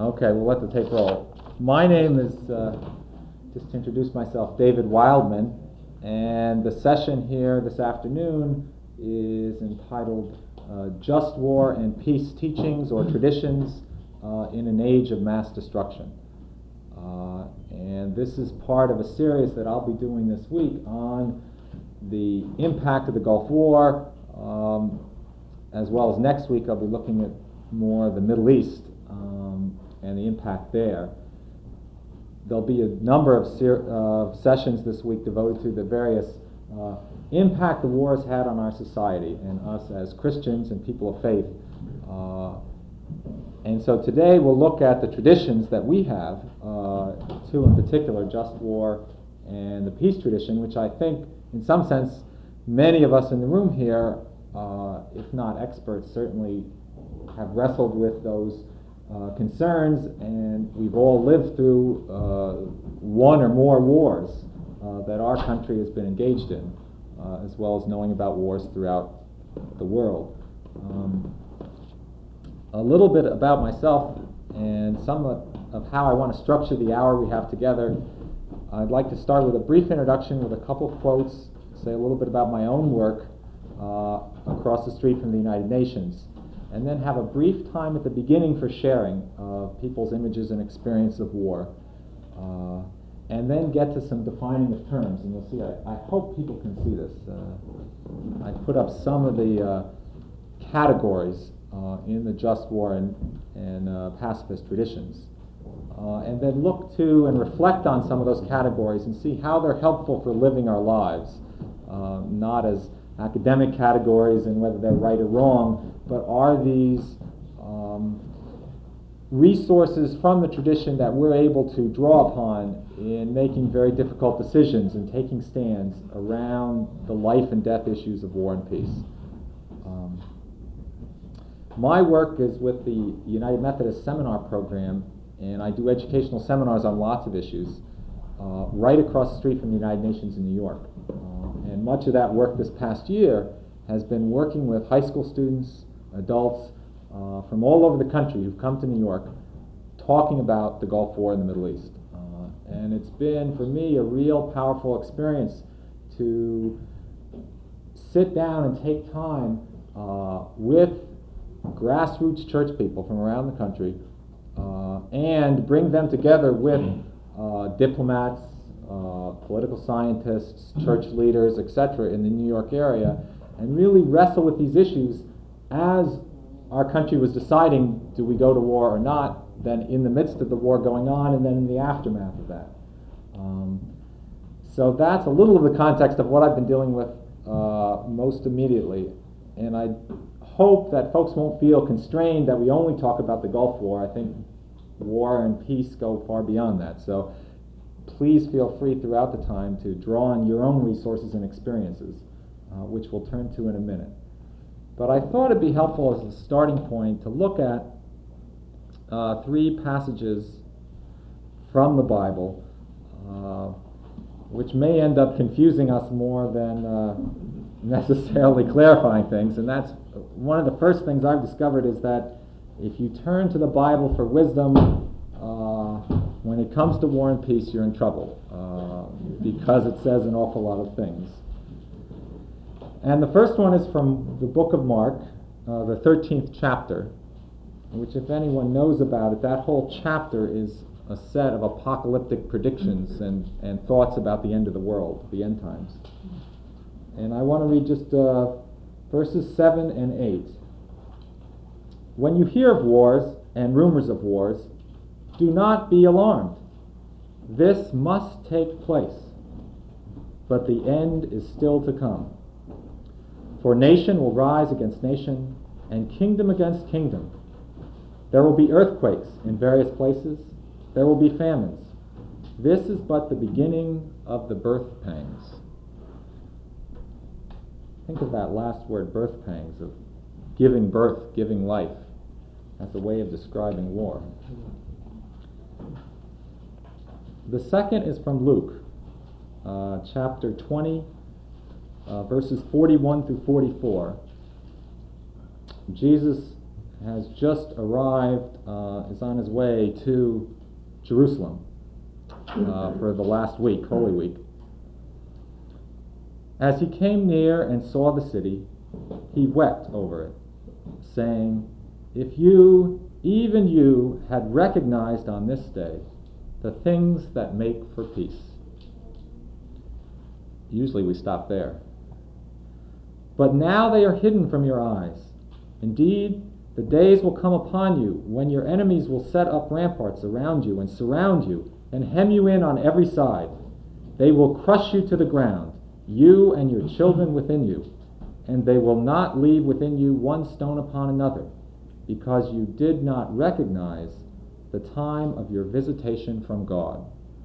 Okay, we'll let the tape roll. My name is, just to introduce myself, David Wildman, and the session here this afternoon is entitled Just War and Peace Teachings or Traditions in an Age of Mass Destruction. And this is part of a series that I'll be doing this week on the impact of the Gulf War, as well as next week I'll be looking at more the Middle East and the impact there. There'll be a number of sessions this week devoted to the various impact the war has had on our society and us as Christians and people of faith. And so today we'll look at the traditions that we have, two in particular, just war and the peace tradition, which I think in some sense many of us in the room here, if not experts, certainly have wrestled with those concerns, and we've all lived through one or more wars that our country has been engaged in, as well as knowing about wars throughout the world. A little bit about myself and somewhat of how I want to structure the hour we have together. I'd like to start with a brief introduction with a couple quotes, say a little bit about my own work across the street from the United Nations, and then have a brief time at the beginning for sharing people's images and experience of war, and then get to some defining of terms. And you'll see, I hope people can see this. I put up some of the categories in the just war and pacifist traditions, and then look to and reflect on some of those categories and see how they're helpful for living our lives, not as academic categories and whether they're right or wrong, but are these resources from the tradition that we're able to draw upon in making very difficult decisions and taking stands around the life and death issues of war and peace. My work is with the United Methodist Seminar Program, and I do educational seminars on lots of issues right across the street from the United Nations in New York. And much of that work this past year has been working with high school students, adults from all over the country who've come to New York talking about the Gulf War in the Middle East. And it's been, for me, a real powerful experience to sit down and take time with grassroots church people from around the country and bring them together with diplomats, political scientists, church leaders, etc. in the New York area, and really wrestle with these issues as our country was deciding, do we go to war or not, then in the midst of the war going on, and then in the aftermath of that. So that's a little of the context of what I've been dealing with most immediately, and I hope that folks won't feel constrained that we only talk about the Gulf War. I think war and peace go far beyond that. So please feel free throughout the time to draw on your own resources and experiences, which we'll turn to in a minute. But I thought it'd be helpful as a starting point to look at three passages from the Bible, which may end up confusing us more than necessarily clarifying things. And that's one of the first things I've discovered, is that if you turn to the Bible for wisdom, when it comes to war and peace, you're in trouble, because it says an awful lot of things. And the first one is from the book of Mark, the 13th chapter, which, if anyone knows about it, that whole chapter is a set of apocalyptic predictions and thoughts about the end of the world, the end times. And I want to read just verses 7 and 8. When you hear of wars and rumors of wars, do not be alarmed. This must take place, but the end is still to come. For nation will rise against nation, and kingdom against kingdom. There will be earthquakes in various places. There will be famines. This is but the beginning of the birth pangs. Think of that last word, birth pangs, of giving birth, giving life, as a way of describing war. The second is from Luke, chapter 20, verses 41 through 44. Jesus has just arrived, is on his way to Jerusalem for the last week, Holy Week. As he came near and saw the city, he wept over it, saying, "If you, even you, had recognized on this day the things that make for peace." Usually we stop there. "But now they are hidden from your eyes. Indeed, the days will come upon you when your enemies will set up ramparts around you and surround you and hem you in on every side. They will crush you to the ground, you and your children within you, and they will not leave within you one stone upon another, because you did not recognize the time of your visitation from God."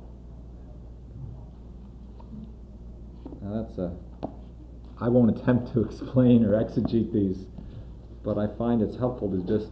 Now I won't attempt to explain or exegete these, but I find it's helpful to just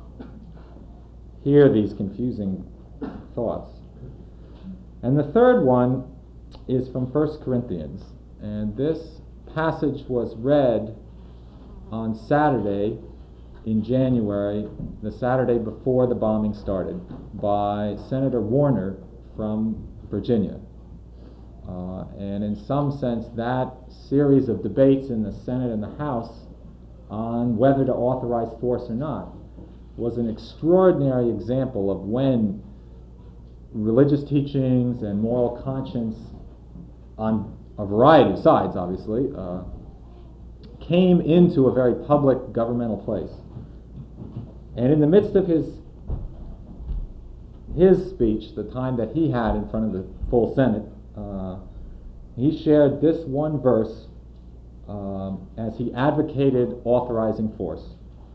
hear these confusing thoughts. And the third one is from 1 Corinthians. And this passage was read on Saturday in January, the Saturday before the bombing started, by Senator Warner from Virginia. And in some sense, that series of debates in the Senate and the House on whether to authorize force or not was an extraordinary example of when religious teachings and moral conscience on a variety of sides, obviously, came into a very public governmental place. And in the midst of his speech, the time that he had in front of the full Senate, he shared this one verse as he advocated authorizing force.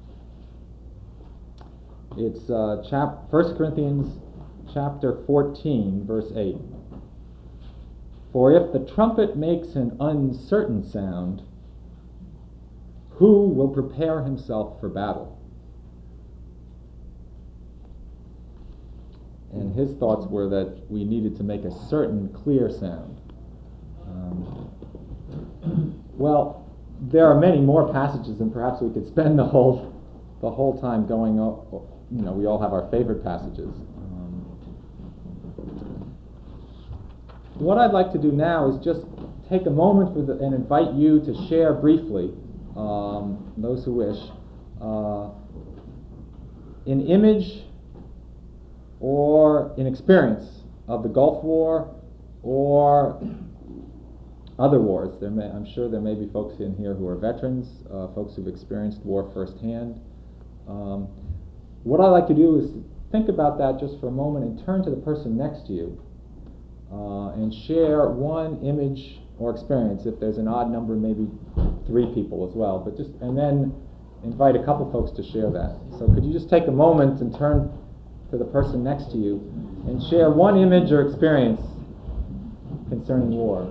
It's 1 Corinthians chapter 14, verse 8. "For if the trumpet makes an uncertain sound, who will prepare himself for battle?" And his thoughts were that we needed to make a certain clear sound. Well, there are many more passages, and perhaps we could spend the whole time going up. We all have our favorite passages. What I'd like to do now is just take a moment and invite you to share briefly, those who wish, an image or an experience of the Gulf War or other wars. I'm sure there may be folks in here who are veterans, folks who've experienced war firsthand. What I like to do is think about that just for a moment and turn to the person next to you and share one image or experience. If there's an odd number, maybe 3 people as well. And then invite a couple folks to share that. So could you just take a moment and turn to the person next to you and share one image or experience concerning war?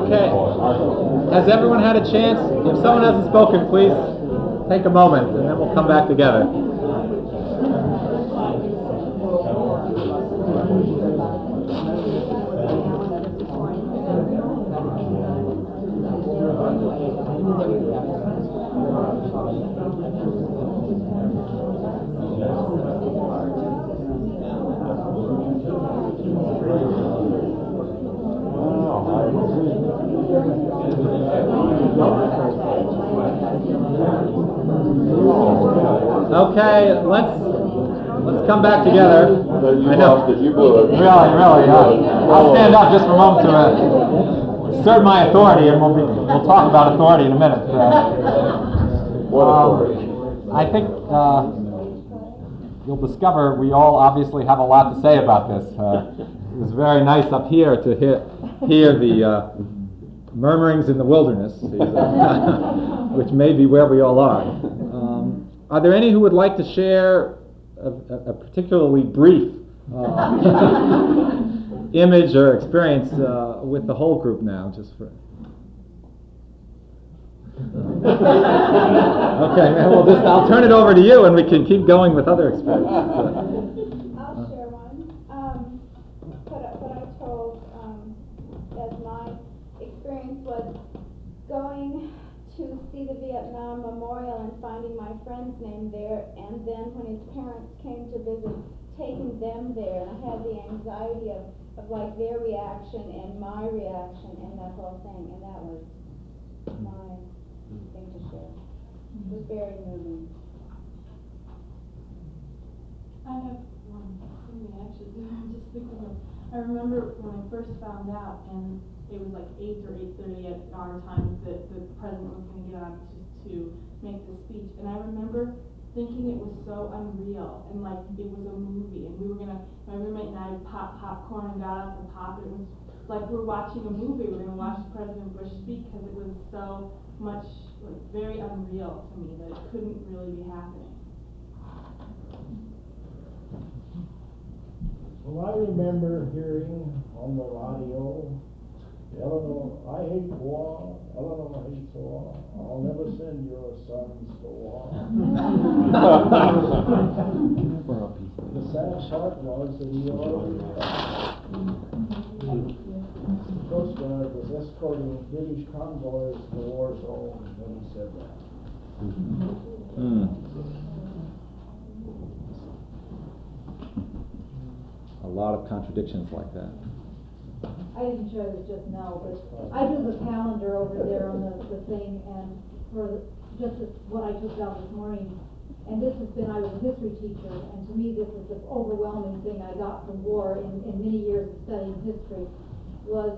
Okay. Has everyone had a chance? If someone hasn't spoken, please take a moment, and then we'll come back together. Okay, let's come back together. I know. Really. I'll stand up just for a moment to assert my authority, and we'll talk about authority in a minute. What authority? I think you'll discover we all obviously have a lot to say about this. It was very nice up here to hear the murmurings in the wilderness, which may be where we all are. Are there any who would like to share a particularly brief image or experience with the whole group now, just for... Okay, well, I'll turn it over to you, and we can keep going with other experiences. I'll share one. What I told as my experience was going to see the Vietnam Memorial and finding my friend's name there, and then when his parents came to visit, taking them there, and I had the anxiety of like their reaction and my reaction and that whole thing, and that was my thing to share. It was very moving. I have something actually. I'm just thinking of. I remember when I first found out, and it was like 8 or 8:30 at our time that the president was going to get on to make the speech, and I remember thinking it was so unreal and like it was a movie, and my roommate and I popped popcorn and got up and popped it. It was like we're watching a movie. We're going to watch President Bush speak, because it was so much like very unreal to me that it couldn't really be happening. Well, I remember hearing on the radio, Eleanor, I hate war, Eleanor hates war, I'll never send your sons to war. The sad part was that he already the Coast Guard was escorting British convoys to the war zone when he said that. A lot of contradictions like that. I didn't show this just now, but I do the calendar over there on the thing, and for just what I took out this morning, and this has been, I was a history teacher, and to me this is the overwhelming thing I got from war in many years of studying history, was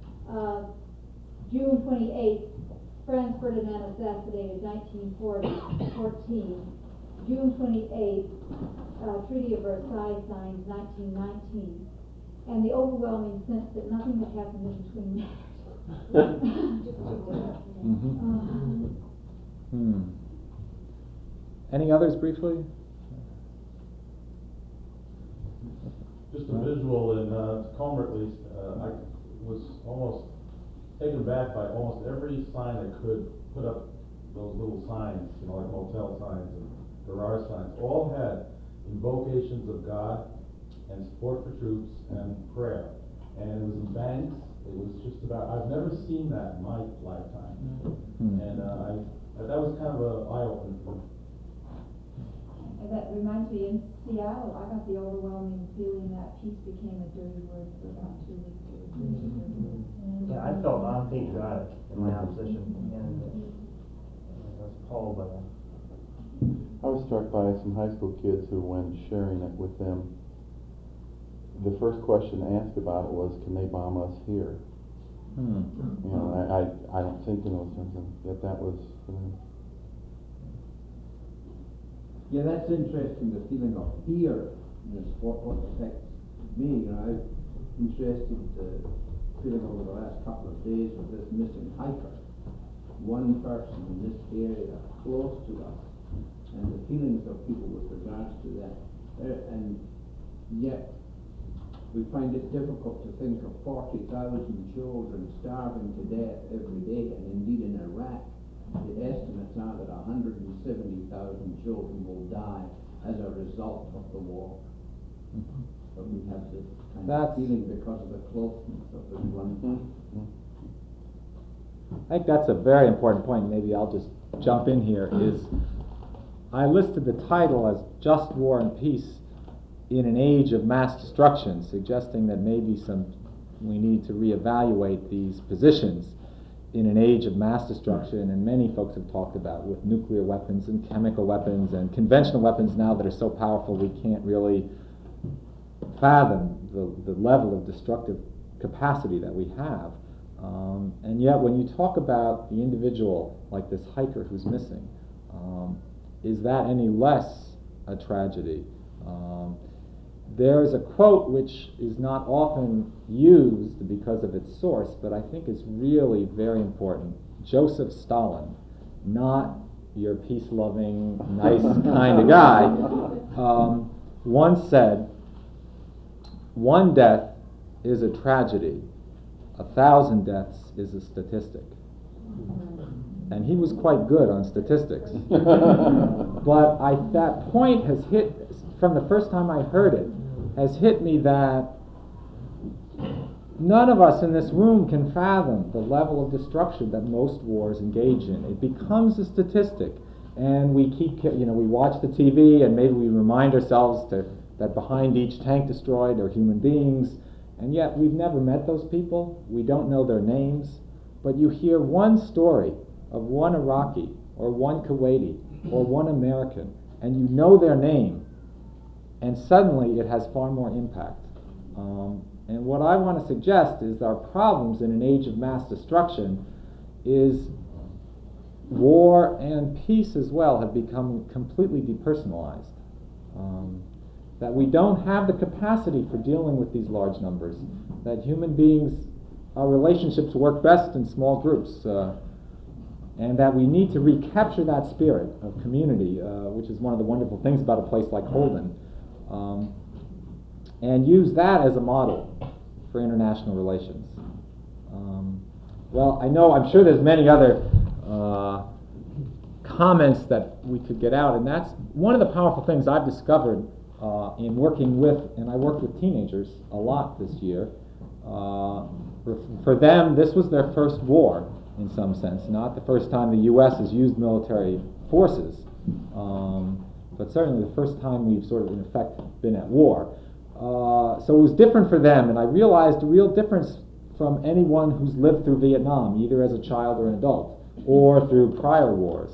June 28th, Franz Ferdinand assassinated, 1914. June 28th, Treaty of Versailles signed, 1919. And the overwhelming sense that nothing that happened in between Any others briefly? Just a visual in Tacoma, at least. I was almost taken back by almost every sign that could put up those little signs, like motel signs and garage signs. All had invocations of God and support for troops and prayer. And it was in banks. It was just about, I've never seen that in my lifetime. And that was kind of an eye-opener for me. And that reminds me, in Seattle, I got the overwhelming feeling that peace became a dirty word for about 2 weeks. Yeah, I felt unpatriotic in my opposition, and I was appalled by that. I was struck by some high school kids who, when sharing it with them, the first question asked about it was, can they bomb us here? I don't think in those terms that was for them. Yeah, that's interesting, the feeling of fear is what affects me. I've interested feeling over the last couple of days with this missing hiker. One person in this area close to us, and the feelings of people with regards to that. And yet, we find it difficult to think of 40,000 children starving to death every day, and indeed in Iraq, the estimates are that 170,000 children will die as a result of the war. But we have this kind of feeling because of the closeness of the one. I think that's a very important point. Maybe I'll just jump in here. Is I listed the title as Just War and Peace in an Age of Mass Destruction, suggesting that maybe we need to reevaluate these positions in an age of mass destruction, and many folks have talked about with nuclear weapons and chemical weapons and conventional weapons now that are so powerful we can't really fathom the level of destructive capacity that we have. And yet when you talk about the individual, like this hiker who's missing, is that any less a tragedy? There is a quote which is not often used because of its source, but I think is really very important. Joseph Stalin, not your peace-loving, nice kind of guy, once said, "One death is a tragedy, 1,000 deaths is a statistic." And he was quite good on statistics. But that point has hit, from the first time I heard it, has hit me that none of us in this room can fathom the level of destruction that most wars engage in. It becomes a statistic, and we watch the TV, and maybe we remind ourselves that behind each tank destroyed are human beings, and yet we've never met those people. We don't know their names, but you hear one story of one Iraqi or one Kuwaiti or one American, and you know their name, and suddenly it has far more impact. And what I want to suggest is our problems in an age of mass destruction is war and peace as well have become completely depersonalized. That we don't have the capacity for dealing with these large numbers, that human beings, our relationships work best in small groups, and that we need to recapture that spirit of community, which is one of the wonderful things about a place like Holden, and use that as a model for international relations. Well, I'm sure there's many other comments that we could get out, and that's one of the powerful things I've discovered in working with, and I worked with teenagers a lot this year. For them, this was their first war, in some sense, not the first time the U.S. has used military forces, but certainly the first time we've sort of, in effect, been at war. So it was different for them, and I realized a real difference from anyone who's lived through Vietnam, either as a child or an adult, or through prior wars.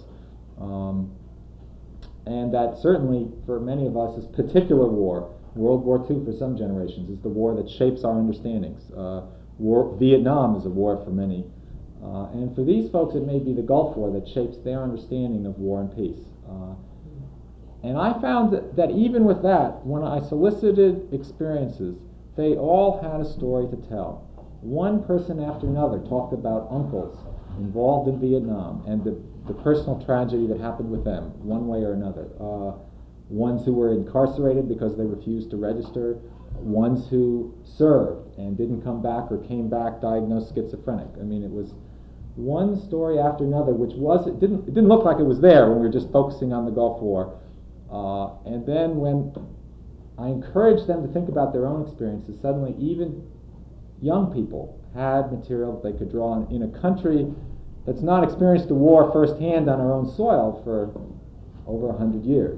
And that certainly, for many of us, this particular war, World War II for some generations, is the war that shapes our understandings. Vietnam is a war for many. And for these folks, it may be the Gulf War that shapes their understanding of war and peace. And I found that even with that, when I solicited experiences, they all had a story to tell. One person after another talked about uncles involved in Vietnam and the personal tragedy that happened with them, one way or another. Ones who were incarcerated because they refused to register, ones who served and didn't come back or came back diagnosed schizophrenic. I mean, it was one story after another, which it didn't look like it was there when we were just focusing on the Gulf War. And then when I encouraged them to think about their own experiences, suddenly even young people had material that they could draw on in a country that's not experienced a war firsthand on our own soil for over 100 years.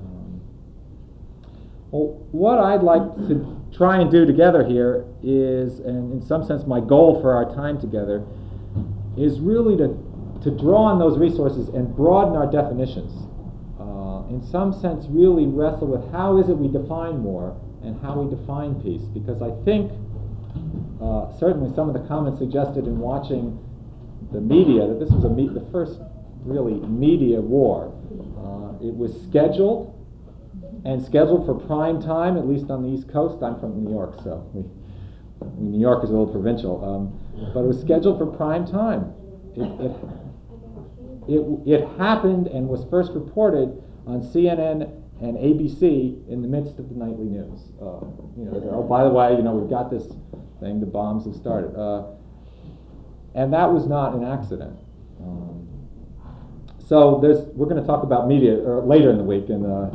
Well, what I'd like to try and do together here is, and in some sense my goal for our time together, is really to draw on those resources and broaden our definitions. In some sense, really wrestle with how is it we define war and how we define peace. Because I think, certainly some of the comments suggested in watching the media, that this was the first really media war. It was scheduled for prime time, at least on the East Coast. I'm from New York, so New York is a little provincial. But it was scheduled for prime time. It happened and was first reported on CNN and ABC in the midst of the nightly news. Oh, by the way, we've got this thing, the bombs have started. And that was not an accident. So we're going to talk about media later in the week,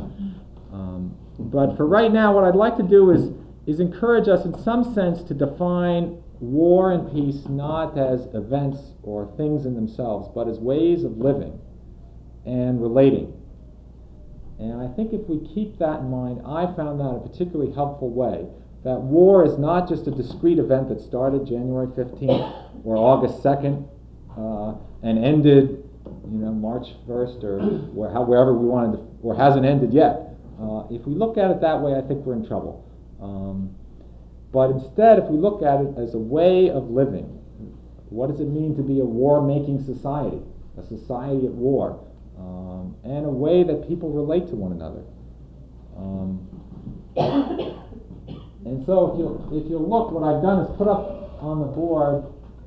but for right now, what I'd like to do is encourage us in some sense to define war and peace not as events or things in themselves, but as ways of living and relating. And I think if we keep that in mind, I found that a particularly helpful way, that war is not just a discrete event that started January 15th or August 2nd and ended March 1st or wherever we wanted to, or hasn't ended yet. If we look at it that way, I think we're in trouble. But instead, if we look at it as a way of living, what does it mean to be a war-making society, a society at war, and a way that people relate to one another? And so if you look, what I've done is put up on the board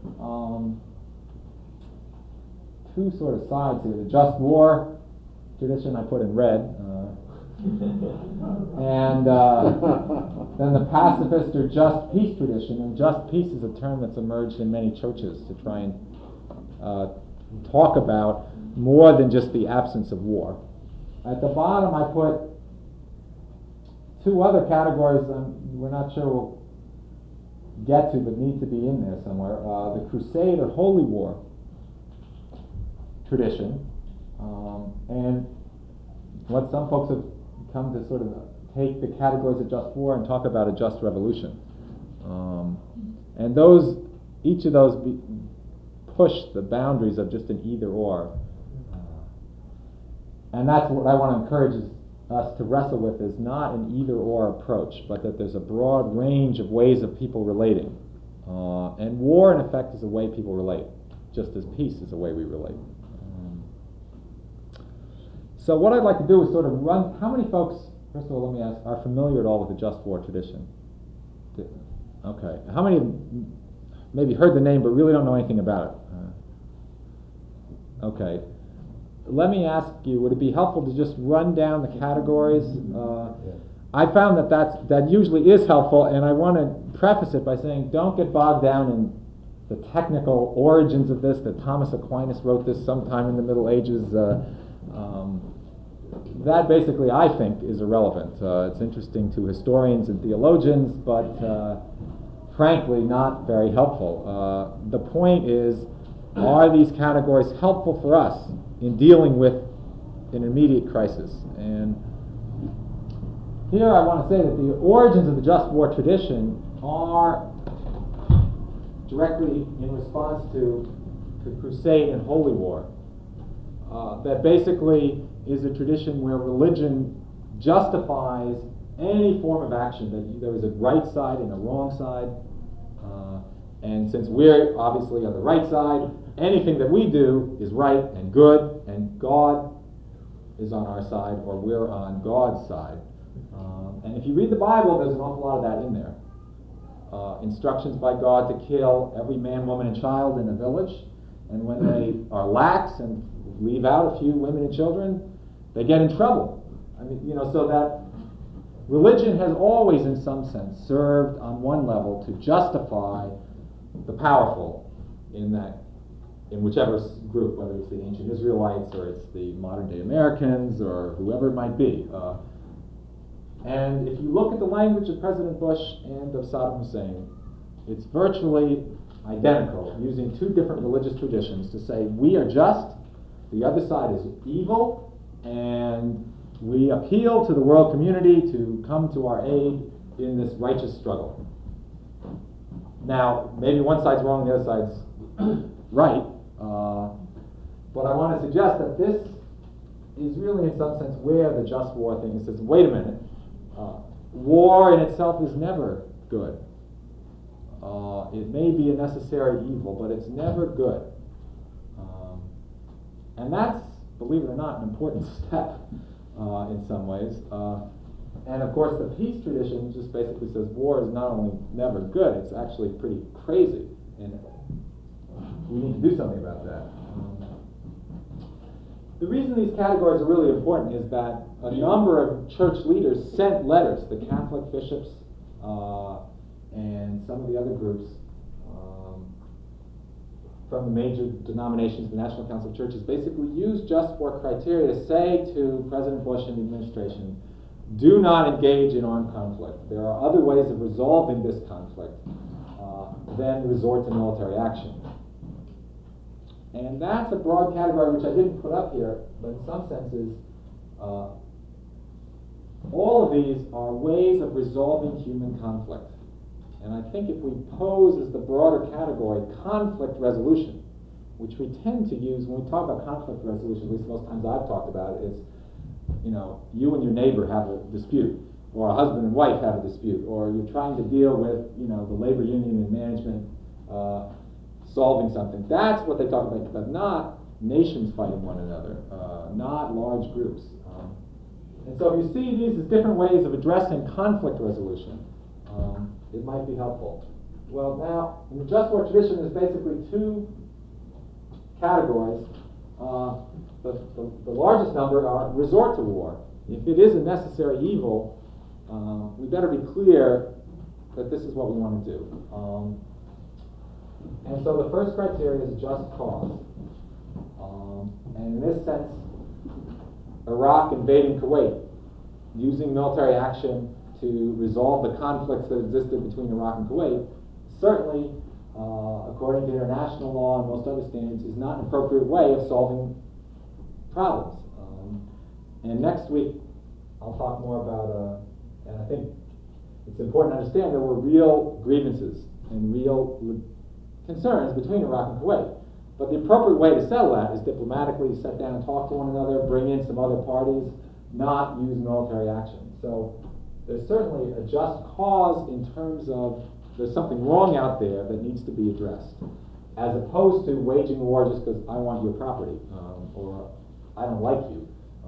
two sort of sides here. The just war tradition I put in red, and then the pacifist or just peace tradition. And just peace is a term that's emerged in many churches to try and talk about more than just the absence of war. At the bottom I put two other categories we're not sure we'll get to, but need to be in there somewhere. The Crusade or Holy War tradition, and what some folks have come to sort of take the categories of just war and talk about a just revolution. And each of those push the boundaries of just an either or. And that's what I want to encourage us to wrestle with, is not an either or approach, but that there's a broad range of ways of people relating. And war, in effect, is a way people relate, just as peace is a way we relate. So what I'd like to do is sort of run, how many folks, first of all, let me ask, are familiar at all with the just war tradition? Okay. How many have maybe heard the name but really don't know anything about it? Okay. Let me ask you, would it be helpful to just run down the categories? I found that usually is helpful, and I want to preface it by saying don't get bogged down in the technical origins of this, that Thomas Aquinas wrote this sometime in the Middle Ages. That basically, I think, is irrelevant. It's interesting to historians and theologians, but frankly, not very helpful. The point is, are these categories helpful for us in dealing with an immediate crisis? And here I want to say that the origins of the just war tradition are directly in response to the Crusade and Holy War. That basically is a tradition where religion justifies any form of action, that there is a right side and a wrong side. And since we're obviously on the right side, anything that we do is right and good, and God is on our side, or we're on God's side. And if you read the Bible, there's an awful lot of that in there. Instructions by God to kill every man, woman, and child in a village, and when they are lax and leave out a few women and children, they get in trouble. I mean, so that religion has always, in some sense, served on one level to justify the powerful in whichever group, whether it's the ancient Israelites or it's the modern day Americans or whoever it might be. And if you look at the language of President Bush and of Saddam Hussein, it's virtually identical, using two different religious traditions to say we are just, the other side is evil, and we appeal to the world community to come to our aid in this righteous struggle. Now, maybe one side's wrong, the other side's right, but I want to suggest that this is really, in some sense, where the just war thing says, wait a minute, war in itself is never good. It may be a necessary evil, but it's never good. And that's, believe it or not, an important step in some ways. And of course, the peace tradition just basically says war is not only never good, it's actually pretty crazy. And we need to do something about that. The reason these categories are really important is that a number of church leaders sent letters, the Catholic bishops and some of the other groups from the major denominations, the National Council of Churches, basically used just war criteria to say to President Bush and the administration, do not engage in armed conflict. There are other ways of resolving this conflict than resort to military action. And that's a broad category which I didn't put up here, but in some senses, all of these are ways of resolving human conflict. And I think if we pose as the broader category conflict resolution, which we tend to use when we talk about conflict resolution, at least most times I've talked about it, is, you and your neighbor have a dispute, or a husband and wife have a dispute, or you're trying to deal with, the labor union and management solving something. That's what they talk about, but not nations fighting one another, not large groups. And so if you see these as different ways of addressing conflict resolution, it might be helpful. Well, now, in the just war tradition, there's basically two categories. The largest number are resort to war. If it is a necessary evil, we better be clear that this is what we want to do. And so the first criteria is just cause. And in this sense, Iraq invading Kuwait, using military action to resolve the conflicts that existed between Iraq and Kuwait, certainly, according to international law and most other standards, is not an appropriate way of solving problems. And next week, I'll talk more about, and I think it's important to understand there were real grievances and real concerns between Iraq and Kuwait. But the appropriate way to settle that is diplomatically sit down and talk to one another, bring in some other parties, not use military action. So there's certainly a just cause in terms of there's something wrong out there that needs to be addressed, as opposed to waging war just because I want your property or I don't like you.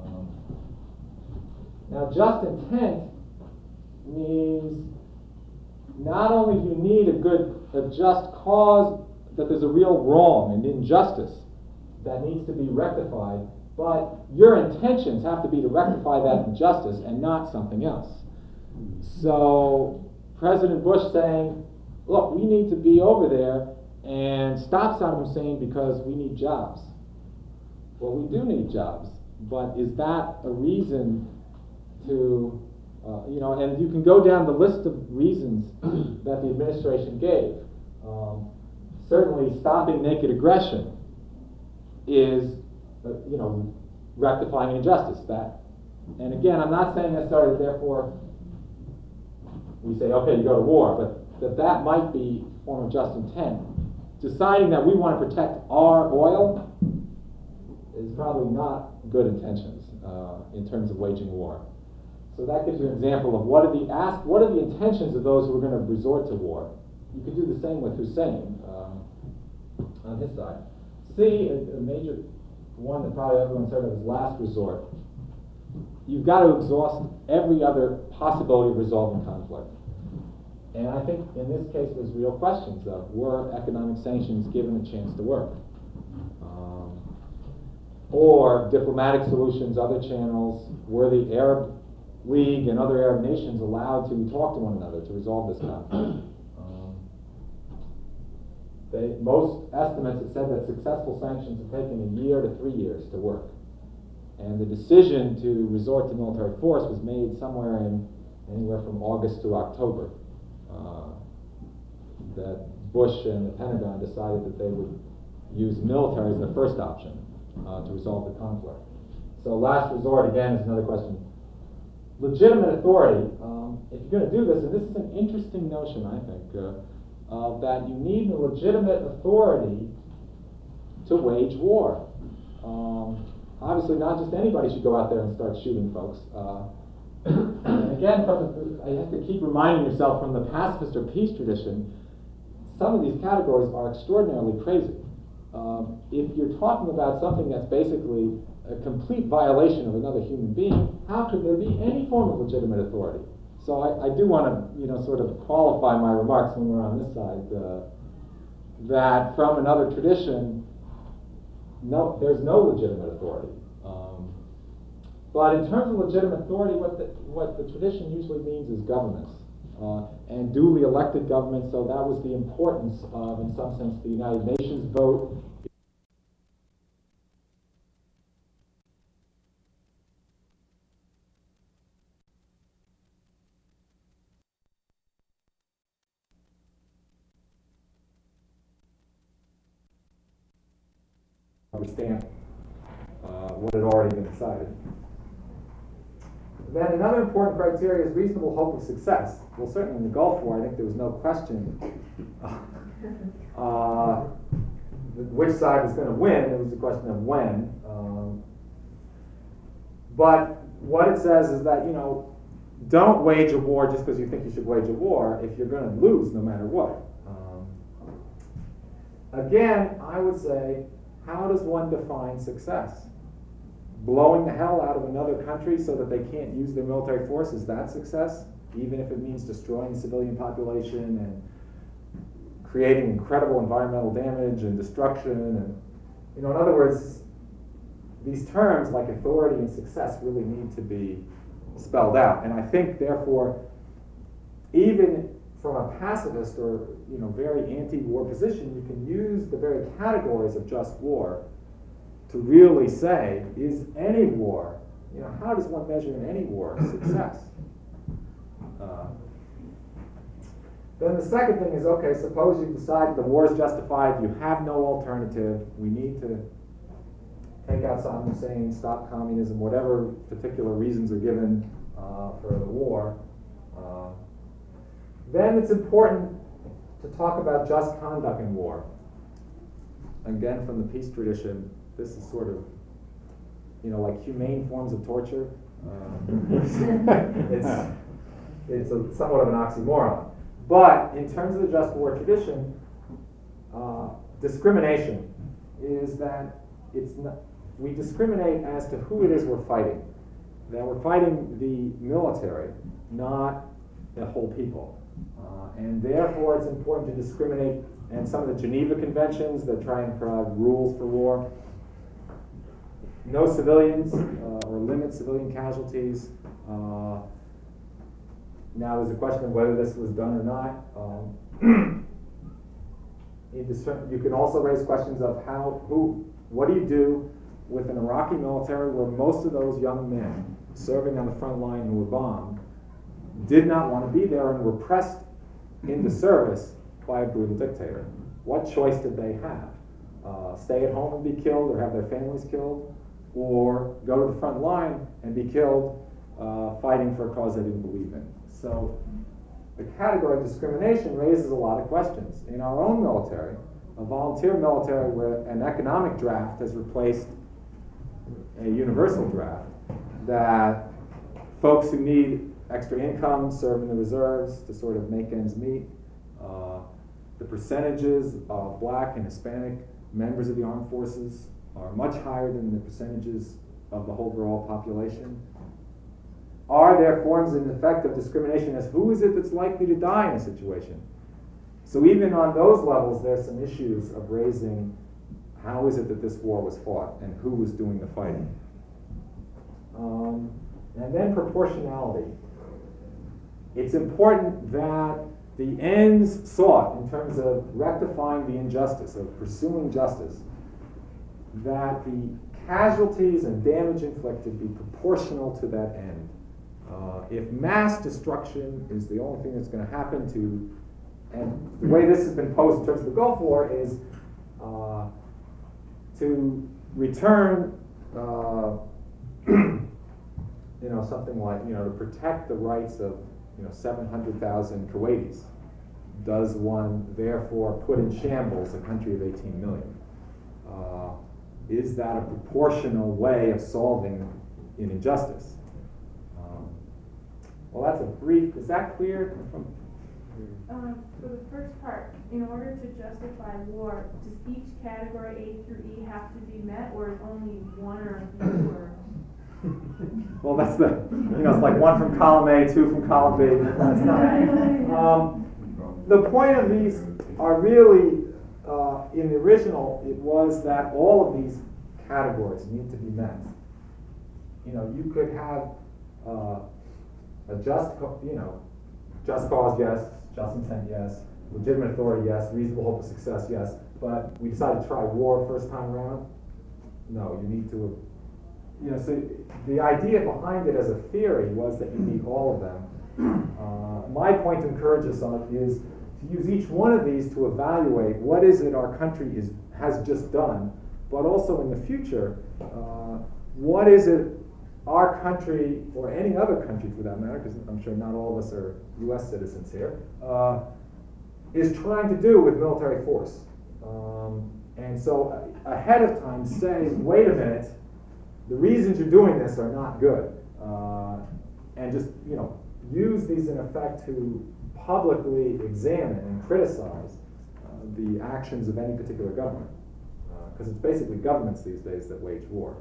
Now, just intent means not only do you need a just cause, that there's a real wrong and injustice that needs to be rectified, but your intentions have to be to rectify that injustice and not something else. So President Bush saying, look, we need to be over there and stop Saddam Hussein because we need jobs. Well, we do need jobs, but is that a reason to, and you can go down the list of reasons that the administration gave. Certainly stopping naked aggression is, rectifying injustice. And again, I'm not saying necessarily therefore we say, okay, you go to war, but that might be a form of just intent. Deciding that we want to protect our oil is probably not good intentions in terms of waging war. So that gives you an example of what are the intentions of those who are going to resort to war. You could do the same with Hussein on his side. C, a major one that probably everyone's heard of, is last resort. You've got to exhaust every other possibility of resolving conflict. And I think in this case there's real questions of, were economic sanctions given a chance to work? Or diplomatic solutions, other channels, were the Arab League and other Arab nations allowed to talk to one another to resolve this conflict? Most estimates have said that successful sanctions have taken a year to 3 years to work. And the decision to resort to military force was made somewhere in anywhere from August to October. That Bush and the Pentagon decided that they would use military as their first option to resolve the conflict. So last resort, again, is another question. Legitimate authority, if you're going to do this, and this is an interesting notion, I think, that you need a legitimate authority to wage war. Obviously, not just anybody should go out there and start shooting folks. And again, I have to keep reminding yourself from the pacifist or peace tradition, some of these categories are extraordinarily crazy. If you're talking about something that's basically a complete violation of another human being, how could there be any form of legitimate authority? So I do want to, sort of qualify my remarks when we're on this side, that from another tradition, no, there's no legitimate authority. But in terms of legitimate authority, what the tradition usually means is governments, and duly elected governments. So that was the importance of, in some sense, the United Nations vote. Understand what had already been decided. Then another important criteria is reasonable hope of success. Well, certainly in the Gulf War, I think there was no question which side was going to win. It was a question of when. But what it says is that, don't wage a war just because you think you should wage a war if you're going to lose no matter what. Again, I would say, how does one define success? Blowing the hell out of another country so that they can't use their military force, is that success? Even if it means destroying the civilian population and creating incredible environmental damage and destruction. And, in other words, these terms like authority and success really need to be spelled out. And I think, therefore, even from a pacifist or very anti-war position, you can use the very categories of just war to really say, is any war, how does one measure in any war success? Then the second thing is, okay, suppose you decide the war is justified, you have no alternative, we need to take out Saddam Hussein, stop communism, whatever particular reasons are given for the war. Then it's important to talk about just conduct in war. Again, from the peace tradition, this is sort of, like humane forms of torture. It's somewhat of an oxymoron. But in terms of the just war tradition, discrimination is that we discriminate as to who it is we're fighting. That we're fighting the military, not the whole people. And therefore it's important to discriminate, and some of the Geneva Conventions that try and provide rules for war. No civilians, or limit civilian casualties. Now there's a question of whether this was done or not. You can also raise questions of what do you do with an Iraqi military where most of those young men serving on the front line who were bombed did not want to be there and were pressed into service by a brutal dictator. What choice did they have? Stay at home and be killed or have their families killed? Or go to the front line and be killed fighting for a cause they didn't believe in? So the category of discrimination raises a lot of questions. In our own military, a volunteer military where an economic draft has replaced a universal draft, that folks who need extra income serve in the reserves to sort of make ends meet. The percentages of black and Hispanic members of the armed forces are much higher than the percentages of the overall population. Are there forms in effect of discrimination as who is it that's likely to die in a situation? So even on those levels, there's some issues of raising how is it that this war was fought and who was doing the fighting. And then proportionality. It's important that the ends sought in terms of rectifying the injustice, of pursuing justice, that the casualties and damage inflicted be proportional to that end. If mass destruction is the only thing that's going to happen and the way this has been posed in terms of the Gulf War is to return, something like, to protect the rights of, 700,000 Kuwaitis. Does one therefore put in shambles a country of 18 million? Is that a proportional way of solving an injustice? Well, that's a brief. Is that clear? For the first part, in order to justify war, does each category A through E have to be met, or is only one or a few? Or? Well, that's it's like one from column A, two from column B. That's not. The point of these are really, in the original, it was that all of these categories need to be met. You could have a just cause, yes, just intent, yes, legitimate authority, yes, reasonable hope of success, yes, but we decided to try war first time around. No, you need to, so the idea behind it as a theory was that you need all of them. My point to encourage us on is to use each one of these to evaluate what is it our country has just done, but also in the future, what is it our country, or any other country for that matter, because I'm sure not all of us are U.S. citizens here, is trying to do with military force. And so ahead of time say, wait a minute, the reasons you're doing this are not good. And just, use these in effect to publicly examine and criticize the actions of any particular government. Because it's basically governments these days that wage war.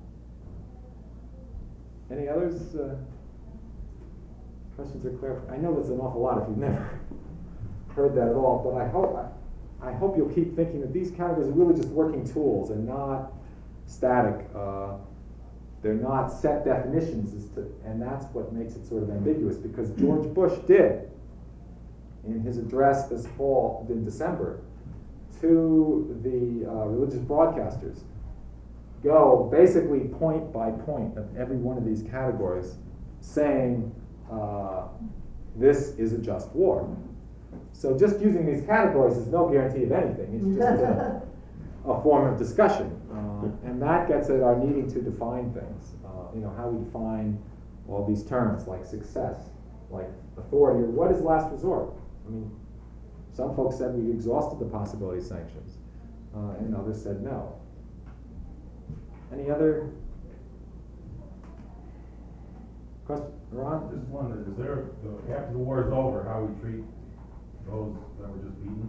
Any others? Questions or clarifications? I know there's an awful lot if you've never heard that at all, but I hope you'll keep thinking that these categories are really just working tools and not static. They're not set definitions, and that's what makes it sort of ambiguous, because George Bush did, in his address this fall, in December, to the religious broadcasters, go basically point by point of every one of these categories, saying this is a just war. So just using these categories is no guarantee of anything. It's just a form of discussion. And that gets at our needing to define things. How we define all these terms like success, like authority, or what is last resort. I mean, some folks said we exhausted the possibility of sanctions, and others said no. Any other question? Ron? Just wondered, is there, after the war is over, how we treat those that were just beaten?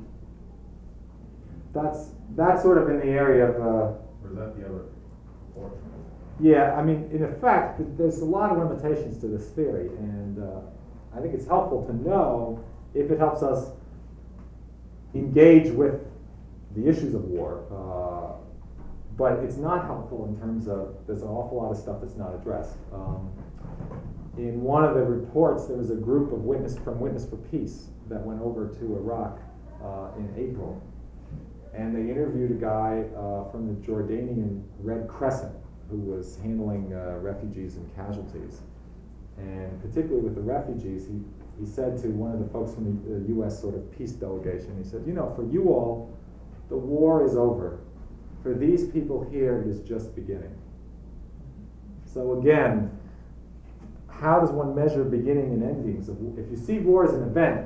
That's sort of in the area of. Or is that the other portion? Yeah, I mean, in effect, there's a lot of limitations to this theory, and I think it's helpful to know if it helps us engage with the issues of war. But it's not helpful in terms of, there's an awful lot of stuff that's not addressed. In one of the reports, there was a group of Witness for Peace that went over to Iraq in April. And they interviewed a guy from the Jordanian Red Crescent who was handling refugees and casualties. And particularly with the refugees, he said to one of the folks from the U.S. sort of peace delegation, he said, for you all, the war is over. For these people here, it is just beginning. So again, how does one measure beginning and endings? If you see war as an event,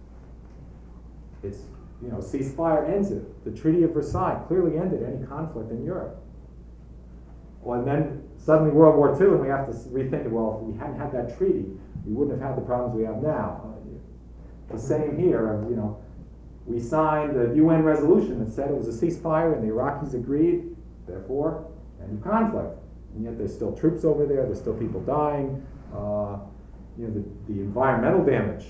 it's, ceasefire ends it. The Treaty of Versailles clearly ended any conflict in Europe. Well, and then suddenly World War II, and we have to rethink it. Well, if we hadn't had that treaty, we wouldn't have had the problems we have now. The same here. We signed a UN resolution that said it was a ceasefire, and the Iraqis agreed. Therefore, end of conflict. And yet there's still troops over there. There's still people dying. The environmental damage,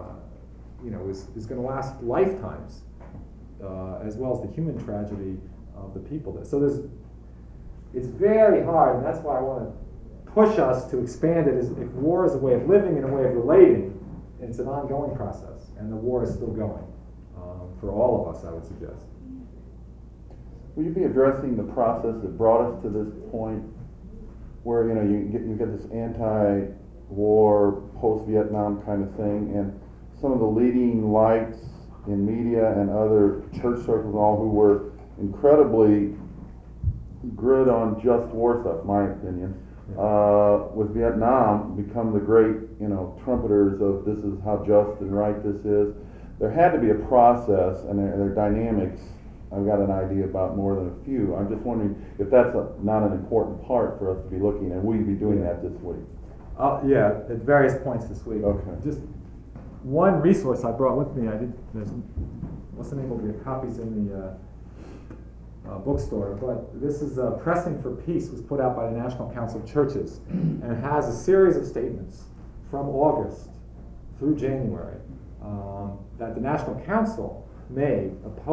is going to last lifetimes, as well as the human tragedy of the people there. So it's very hard, and that's why I want to push us to expand it. If war is a way of living and a way of relating, it's an ongoing process, and the war is still going for all of us, I would suggest. Will you be addressing the process that brought us to this point, where you get this anti-war, post-Vietnam kind of thing, and some of the leading lights in media and other church circles and all who were incredibly grid on just war stuff, my opinion, with Vietnam become the great, trumpeters of this is how just and right this is. There had to be a process, and their dynamics I've got an idea about more than a few. I'm just wondering if that's not an important part for us to be looking at. Will you be doing that this week? Yeah, at various points this week. Okay. Just one resource I brought with me. Wasn't able to get copies in the bookstore, but this is Pressing for Peace, was put out by the National Council of Churches, and it has a series of statements from August through January that the National Council made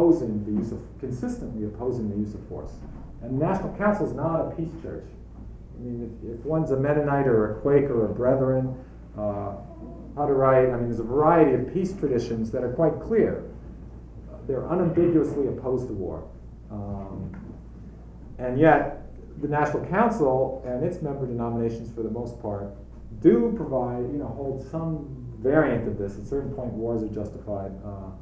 consistently opposing the use of force. And the National Council is not a peace church. I mean, if one's a Mennonite or a Quaker or a Brethren, Hutterite, I mean, there's a variety of peace traditions that are quite clear. They're unambiguously opposed to war. And yet, the National Council and its member denominations, for the most part, do provide, hold some variant of this. At a certain point, wars are justified.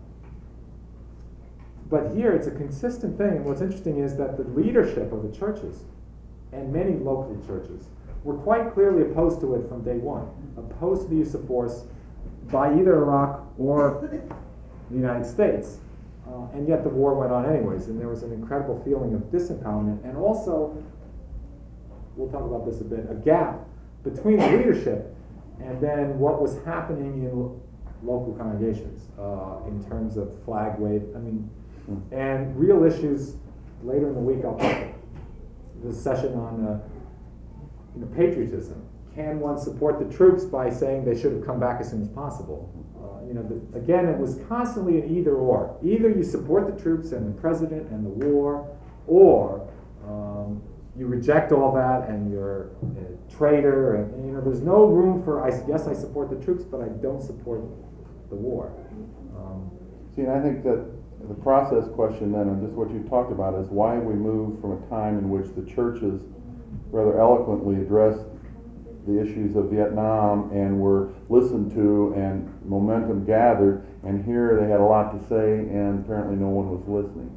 But here, it's a consistent thing. And what's interesting is that the leadership of the churches, and many local churches, were quite clearly opposed to it from day one, opposed to the use of force by either Iraq or the United States. And yet the war went on anyways, and there was an incredible feeling of disempowerment, and also, we'll talk about this a bit, a gap between the leadership and then what was happening in local congregations in terms of flag wave, and real issues. Later in the week, I'll talk this session on patriotism. Can one support the troops by saying they should have come back as soon as possible? Again, it was constantly an either or. Either you support the troops and the president and the war, or you reject all that and you're a traitor. And there's no room for, yes, I support the troops, but I don't support the war. See, and I think that the process question then, and just what you talked about, is why we moved from a time in which the churches rather eloquently addressed the issues of Vietnam and were listened to and momentum gathered, and here they had a lot to say and apparently no one was listening.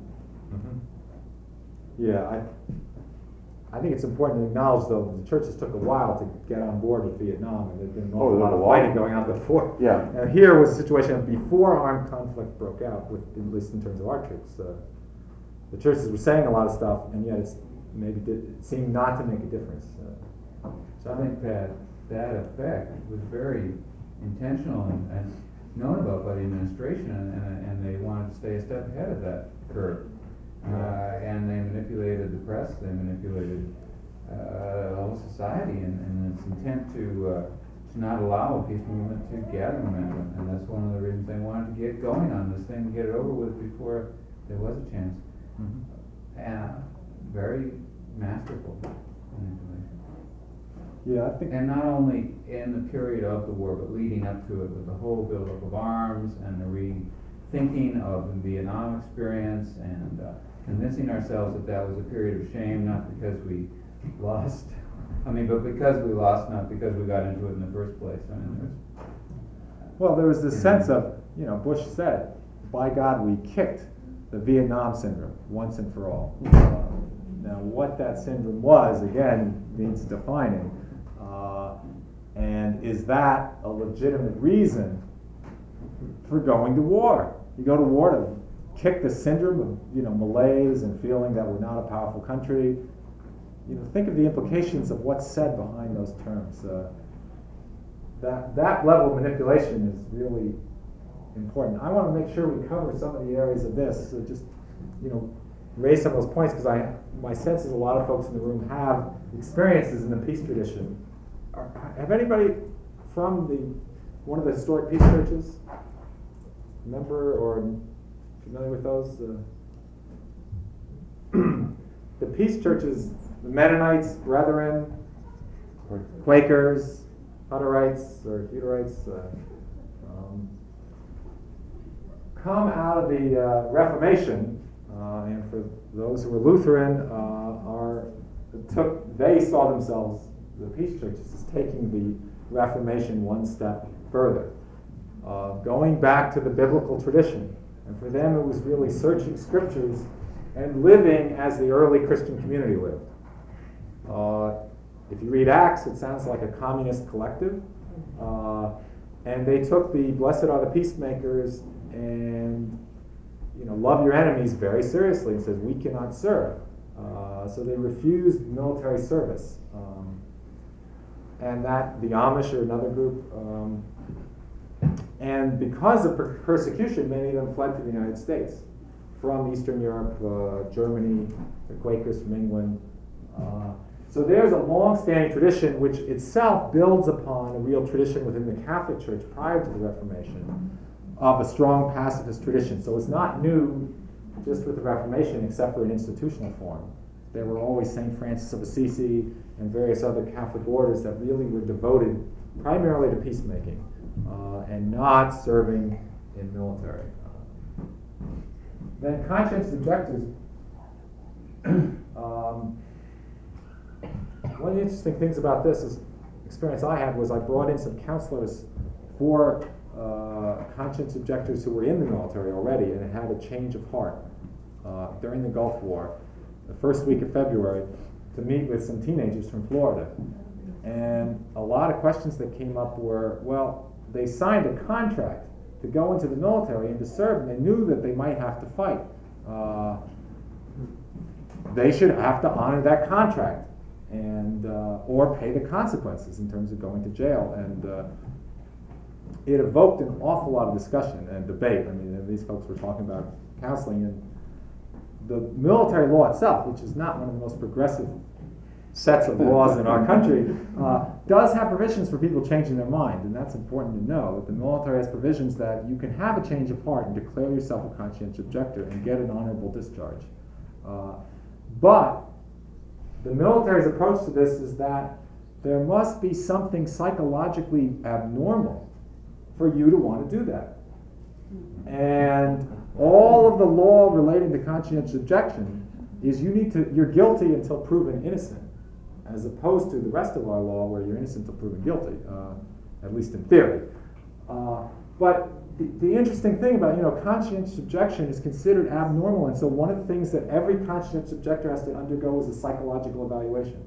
Mm-hmm. Yeah, I think it's important to acknowledge, though, that the churches took a while to get on board with Vietnam, and there'd been a lot of fighting going on before. Yeah. Here was a situation before armed conflict broke out, at least in terms of our troops. The churches were saying a lot of stuff, and yet it seemed not to make a difference. So I think that effect was very intentional and known about by the administration, and they wanted to stay a step ahead of that curve. And they manipulated the press, they manipulated the whole society in its intent to not allow a peace movement to gather momentum. And that's one of the reasons they wanted to get going on this thing, get it over with before there was a chance. Mm-hmm. And very masterful manipulation. Yeah, I think. And not only in the period of the war, but leading up to it, with the whole buildup of arms and the rethinking of the Vietnam experience, and convincing ourselves that was a period of shame, not because we lost, but because we lost, not because we got into it in the first place. There was this sense of, Bush said, by God, we kicked the Vietnam syndrome once and for all. Now, what that syndrome was, again, needs defining. And is that a legitimate reason for going to war? You go to war to kick the syndrome of, malaise and feeling that we're not a powerful country. Think of the implications of what's said behind those terms. That level of manipulation is really important. I want to make sure we cover some of the areas of this. Just, raise some of those points, because my sense is a lot of folks in the room have experiences in the peace tradition. Have anybody from one of the historic peace churches, member or familiar with those? The peace churches, the Mennonites, Brethren, Quakers, Hutterites or Hutterites, come out of the Reformation. And for those who were Lutheran, they saw themselves, the peace churches, as taking the Reformation one step further, going back to the biblical tradition. And for them, it was really searching scriptures and living as the early Christian community lived. If you read Acts, it sounds like a communist collective. And they took the blessed are the peacemakers and love your enemies very seriously, and says we cannot serve. So they refused military service. And that the Amish are another group. And because of persecution, many of them fled to the United States from Eastern Europe, Germany, the Quakers from England. So there's a long-standing tradition which itself builds upon a real tradition within the Catholic Church prior to the Reformation of a strong pacifist tradition. So it's not new just with the Reformation, except for an institutional form. there were always St. Francis of Assisi and various other Catholic orders that really were devoted primarily to peacemaking and not serving in military. Then conscientious objectors. One of the interesting things about this is experience I had was I brought in some counselors for conscientious objectors who were in the military already and had had a change of heart during the Gulf War, the first week of February, to meet with some teenagers from Florida. And a lot of questions that came up were, well, they signed a contract to go into the military and to serve, and they knew that they might have to fight. They should have to honor that contract and or pay the consequences in terms of going to jail. And it evoked an awful lot of discussion and debate. I mean, these folks were talking about counseling, and the military law itself, which is not one of the most progressive sets of laws in our country, does have provisions for people changing their mind, and that's important to know, that the military has provisions that you can have a change of heart and declare yourself a conscientious objector and get an honorable discharge. But the military's approach to this is that there must be something psychologically abnormal for you to want to do that. And all of the law relating to conscientious objection is you're guilty until proven innocent, as opposed to the rest of our law where you're innocent until proven guilty, at least in theory. But the interesting thing about, conscientious objection is considered abnormal, and so one of the things that every conscientious objector has to undergo is a psychological evaluation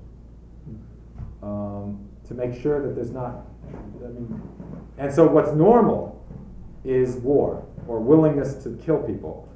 to make sure that there's not, and so what's normal is war or willingness to kill people.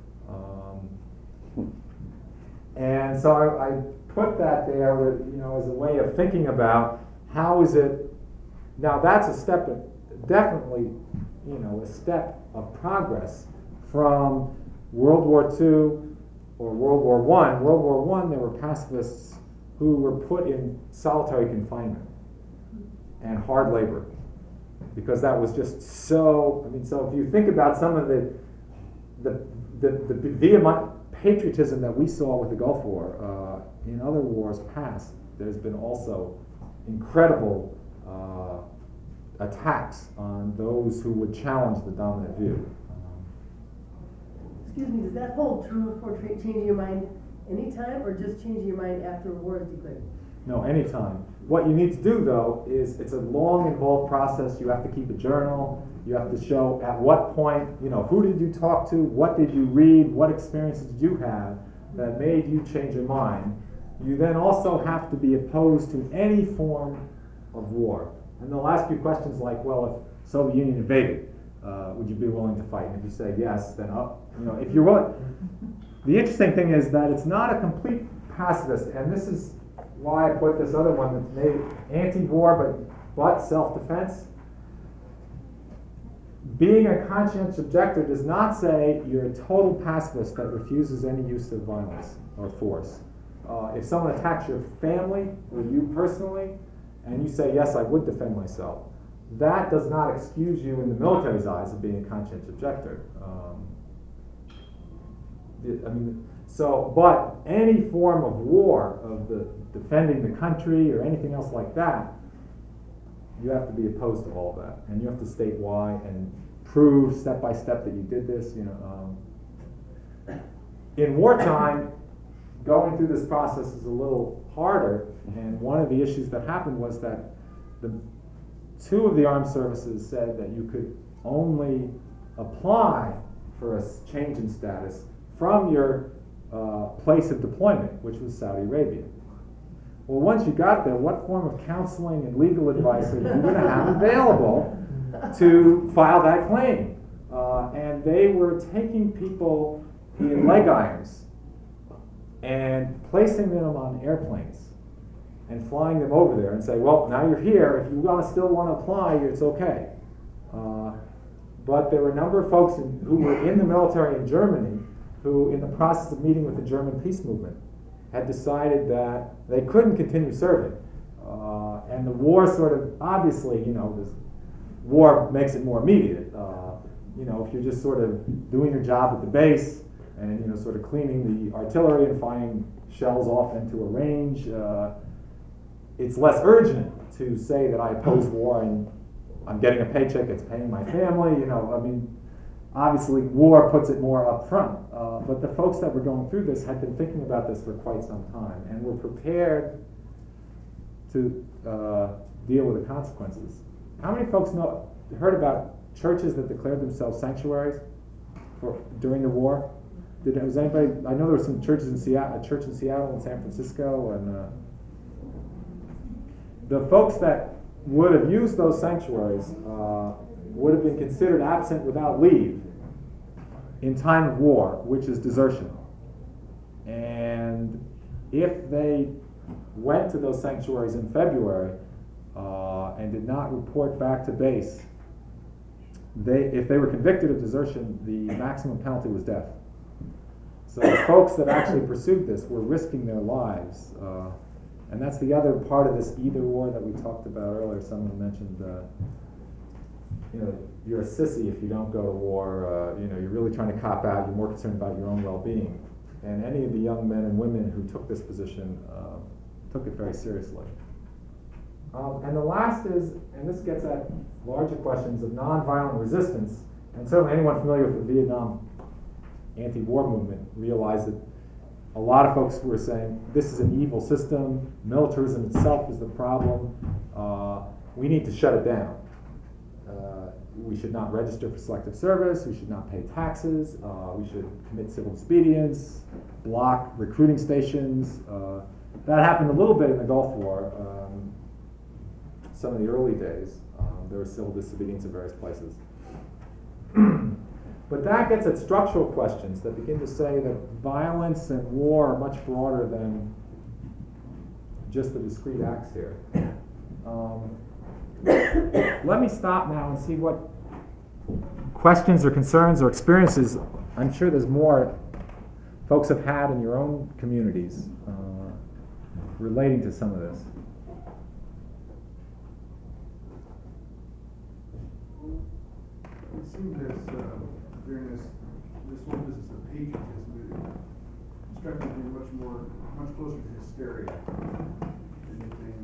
And so I put that there with, as a way of thinking about how is it, now that's a step, definitely, a step of progress from World War II or World War I. World War I, there were pacifists who were put in solitary confinement and hard labor, because that was just so, so if you think about some of the vehement patriotism that we saw with the Gulf War, in other wars past, there's been also incredible attacks on those who would challenge the dominant view. Excuse me, does that hold true for changing your mind anytime, or just changing your mind after war is declared? No, anytime. What you need to do, though, is it's a long, involved process. You have to keep a journal. You have to show at what point, who did you talk to, what did you read, what experiences did you have that made you change your mind. You then also have to be opposed to any form of war. And they'll ask you questions like, well, if Soviet Union invaded, would you be willing to fight? And if you say yes, then if you're willing. The interesting thing is that it's not a complete pacifist, and this is why I put this other one that's made anti-war but self-defense. Being a conscientious objector does not say you're a total pacifist that refuses any use of violence or force. If someone attacks your family or you personally, and you say, yes, I would defend myself, that does not excuse you in the military's eyes of being a conscientious objector. But any form of war, of the defending the country or anything else like that, you have to be opposed to all of that, and you have to state why and prove step by step that you did this. In wartime, going through this process is a little harder, and one of the issues that happened was that two of the armed services said that you could only apply for a change in status from your place of deployment, which was Saudi Arabia. Well, once you got there, what form of counseling and legal advice are you going to have available to file that claim? And they were taking people in leg irons and placing them on airplanes and flying them over there and say, well, now you're here. If you still want to apply, it's okay. But there were a number of folks who were in the military in Germany who, in the process of meeting with the German peace movement, had decided that they couldn't continue serving. And the war sort of, obviously, this war makes it more immediate. If you're just sort of doing your job at the base, and, you know, sort of cleaning the artillery and firing shells off into a range. It's less urgent to say that I oppose war and I'm getting a paycheck, it's paying my family, you know, I mean, obviously war puts it more up front. But the folks that were going through this had been thinking about this for quite some time and were prepared to deal with the consequences. How many folks heard about churches that declared themselves sanctuaries during the war? Was anybody? I know there were some churches in Seattle, a church in Seattle and San Francisco, and the folks that would have used those sanctuaries would have been considered absent without leave in time of war, which is desertion. And if they went to those sanctuaries in February and did not report back to base, if they were convicted of desertion, the maximum penalty was death. So the folks that actually pursued this were risking their lives. And that's the other part of this either war that we talked about earlier. Someone mentioned, you know, you're a sissy if you don't go to war. You know, you're really trying to cop out. You're more concerned about your own well-being. And any of the young men and women who took this position took it very seriously. And the last is, and this gets at larger questions of nonviolent resistance, and certainly anyone familiar with the Vietnam anti-war movement realized that a lot of folks were saying this is an evil system, militarism itself is the problem, we need to shut it down. We should not register for selective service, we should not pay taxes, we should commit civil disobedience, block recruiting stations. That happened a little bit in the Gulf War. Some of the early days, there was civil disobedience in various places. But that gets at structural questions that begin to say that violence and war are much broader than just the discrete acts here. Let me stop now and see what questions or concerns or experiences, I'm sure there's more folks have had in your own communities relating to some of this. It seems as during this whole business of patriotism, it struck me to be much closer to hysteria than anything.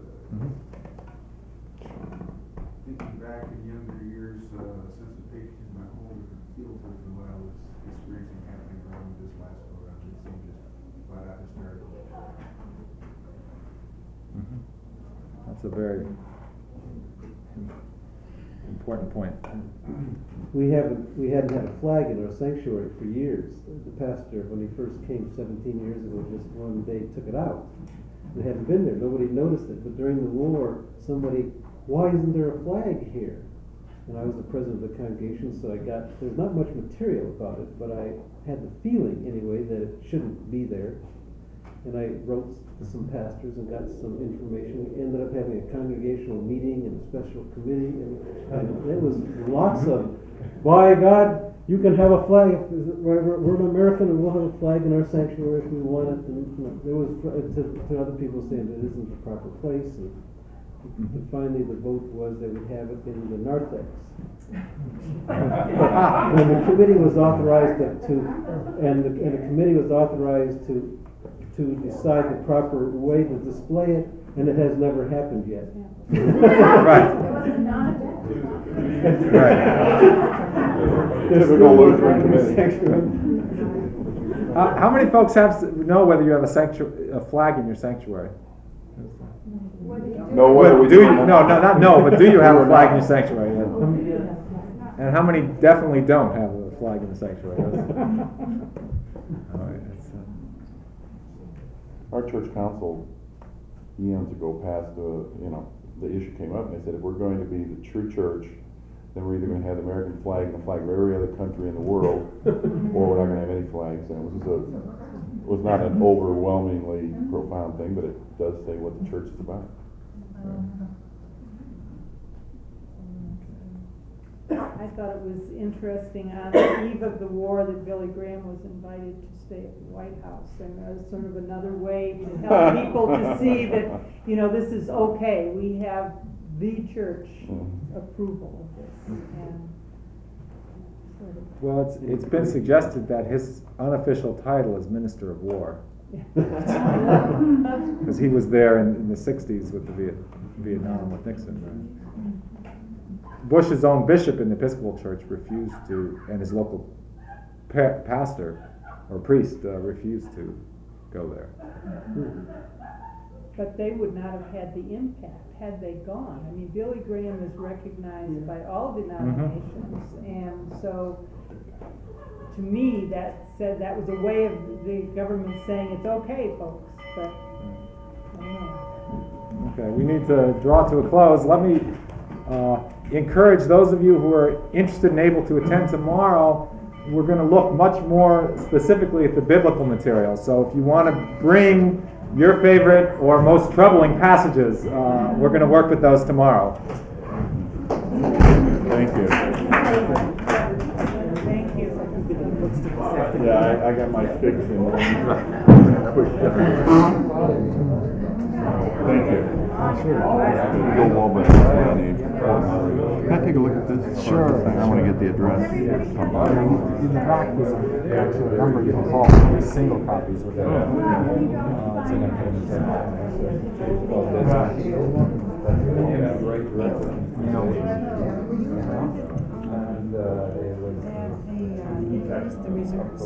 Thinking back in younger years, a sense of patriotism at home feels as though I was experiencing happening around this last go around. It seemed just flat out hysterical. That's a very important point. We hadn't had a flag in our sanctuary for years. The pastor, when he first came 17 years ago, just one day took it out. It hadn't been there. Nobody noticed it. But during the war, why isn't there a flag here? And I was the president of the congregation, so there's not much material about it, but I had the feeling anyway that it shouldn't be there. And I wrote to some pastors and got some information. We ended up having a congregational meeting and a special committee, and there was lots of, by God, you can have a flag. We're an American and we'll have a flag in our sanctuary if we want it. And there was to other people saying it isn't the proper place. And finally, the vote was that we have it in the narthex. When the committee was authorized and the committee was authorized to decide the proper way to display it, and it has never happened yet. Right. Typical Lutheran committee. How many folks know whether you have a flag in your sanctuary? No, whether we do. Not know, but do you have a flag in your sanctuary? And how many definitely don't have a flag in the sanctuary? All right. Our church council eons ago passed the issue came up, and they said if we're going to be the true church, then we're either going to have the American flag and the flag of every other country in the world, or we're not going to have any flags. And it was not an overwhelmingly profound thing, but it does say what the church is about. I thought it was interesting on the eve of the war that Billy Graham was invited to stay at the White House, and that was sort of another way to help people to see that, this is okay. We have the church approval of this. And Well, it's been suggested that his unofficial title is Minister of War. Because he was there in the 60s with the Vietnam with Nixon. Right? Bush's own bishop in the Episcopal Church refused to, and his local pastor or priest refused to go there. But they would not have had the impact had they gone. I mean, Billy Graham is recognized by all denominations, and so to me, that was a way of the government saying it's okay, folks. But I don't know. Okay, we need to draw to a close. Let me encourage those of you who are interested and able to attend tomorrow. We're going to look much more specifically at the biblical material. So if you want to bring your favorite or most troubling passages, we're going to work with those tomorrow. Thank you. Thank you. Yeah, I got my fix in. Thank you. Sure. Go well, but can I take a look at this? Sure. I want to get the address. In the back is actually a number you can call single copies with it. It's in the reserves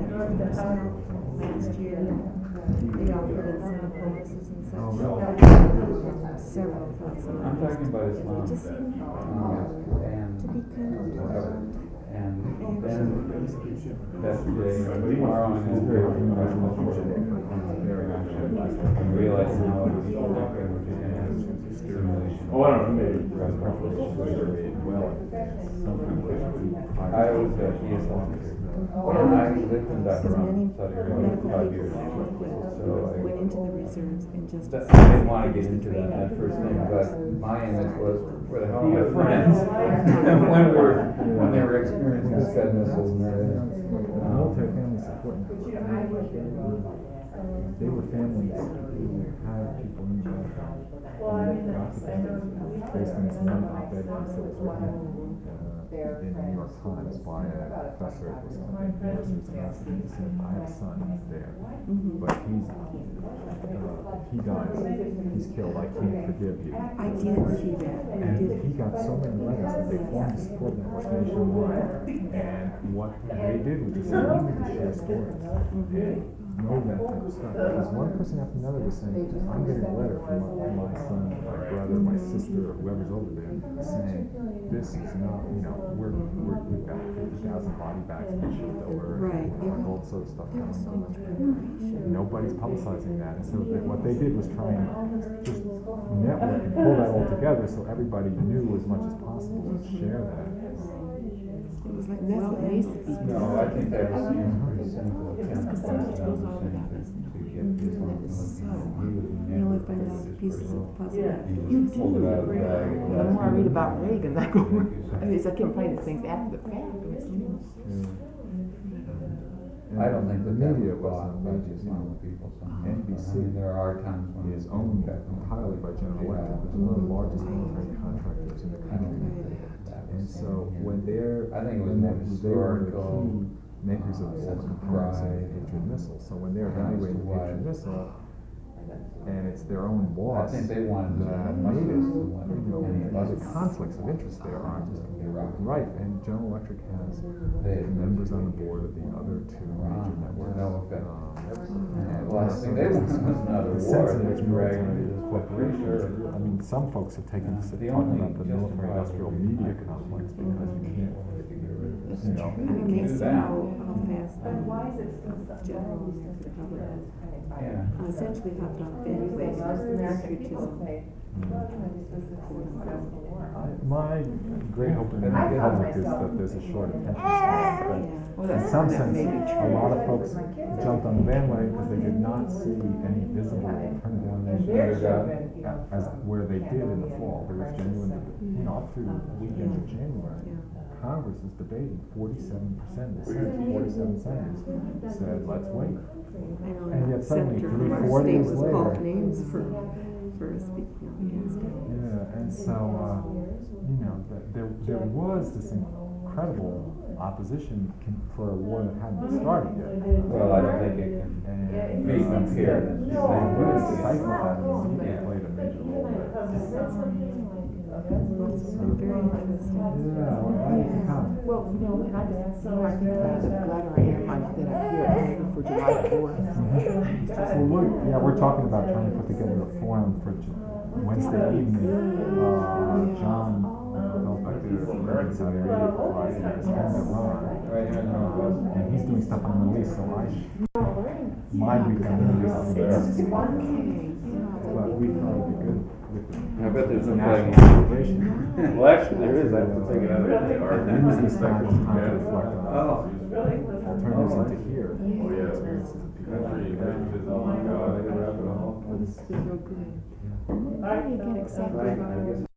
last year. They offered incentive bonuses and such. Several folks. I'm talking about Islam. Just to be And then that's the day, tomorrow I'm going to hear and realize now it's simulation. Oh, I don't know. I was a ES officer. And I lived in Dhaka, Saudi Arabia for 5 years. So I went into the reserves and just. I didn't want to get into that first thing, but my image was, where the hell are my friends? when they were experiencing the Scud missiles and everything. Military family support. They were families who had people in the background. Based on this one op-ed piece that was written in the New York Times by a professor at Wisconsin University. He said, I have a son, he's there, but he dies, he's killed, I can't forgive you. I did see that. And he got so many letters that they formed a support network nationwide. And what they did was just say, we need to share stories and know that type of stuff. Because one person after another was saying, I'm getting a letter from my son, my brother, my sister, or whoever's over there, saying, this is not, we've got 50,000 body bags being shipped over, right. All sort of stuff There was so much preparation. Nobody's publicizing that, and so what they did was try and just network and pull that all together so everybody knew as much as possible and share that. It was like, well, it needs to be. No, I think that was pretty simple. Because so much goes on about this. You know, if I know pieces of the puzzle. You do. The more I read about Reagan, I go, I mean, I can't play these things after the fact. I don't think the that media was was by the Islamic people. NBC There are times when is owned entirely by General Electric, which is one of the largest military contractors in the country. And so when they were the key makers of all the components of the Patriot missile. So when they're evaluating the Patriot missile, and it's their own boss I think they wanted that made it, the conflicts of interest there aren't right. And General Electric has members on the board of the other two major networks. Last thing they want was another war. I mean, some folks have taken this talking about the military-industrial media complex because you can't, I'm amazed how fast General American public has essentially hopped on patriotism. My great hope in the public is that there's a short attention span. In some sense, a lot of folks jumped on the bandwagon because they did not see any visible alternative as where they did in the fall. There was genuine, up through the weekend of January. Congress is debating 47%, the Senate, 47 senators said, let's wait. And yet suddenly, 3-4 days later, names for speaking out against it. yeah, and so, there was this incredible opposition for a war that hadn't started yet. Well, I don't think it can be compared. They would have stifled that and they played a major role there. Very interesting. Yeah, well, I need to come. Well, you know, and I just, you know, I think about the flatter I am, that I'm here at Hager for July 4th. Well, we're talking about trying to put together a forum for Wednesday evening. John back there from Americans out area provides his kind of run. And he's doing stuff on the Middle East, so my week on the Middle East is but we thought it'd be good with the I bet there's some national flag. celebration. Well, actually, there is, I have to take it out of the Use this time as time to reflect on Oh. alternatives into here. Oh, yeah. Oh, my God, I gotta wrap it all. This is real good. How do you get excited about